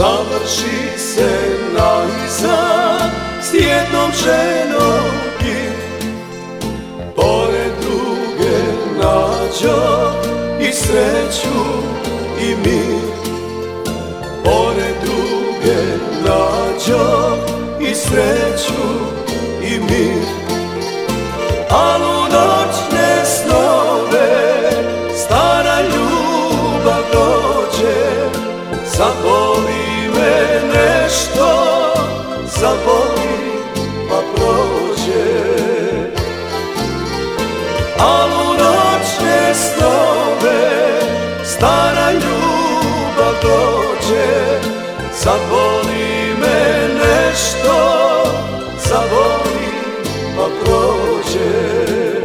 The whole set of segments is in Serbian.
Završi se najzad s jednom ženom i pored druge nađo i sreću i mir. Pored druge nađo i sreću i mir. Al u noćne snove stara ljubav dođe. Zaboli me nešto, zaboli pa prođe. Al u noćne snove stara ljubav dođe. Zaboli me nešto, zaboli pa prođe.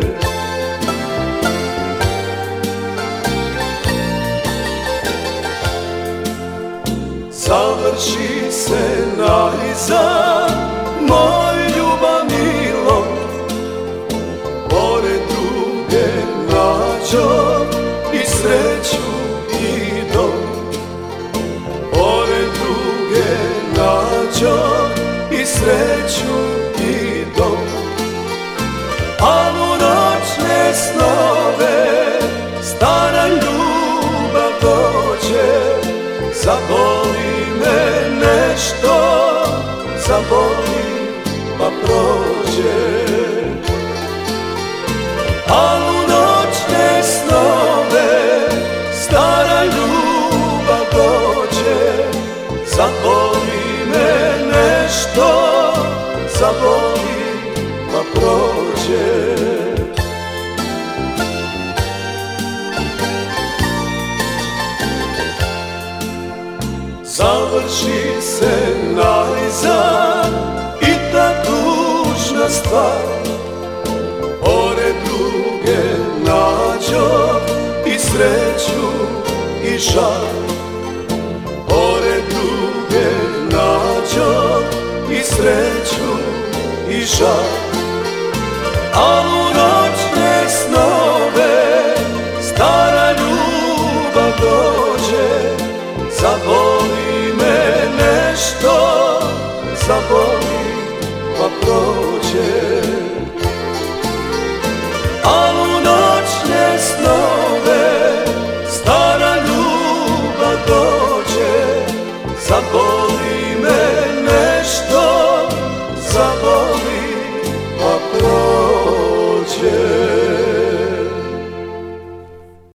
Završi se najzad, moj ljubav milo, pored druge nađo i sreću i dom. Pored druge nađo i sreću i dom. Al u noćne snove stara ljubav dođe. Zaboli me nešto, zaboli pa prođe. Al u noćne snove stara ljubav dođe. Zaboli me nešto, zaboli pa prođe. Završi se najzad i ta tužna stvar. Pored druge nađo i sreću i žal. Pored druge nađo i sreću i žal. Al u noćne snove stara ljubav dođe. Zaboli me nešto, zaboli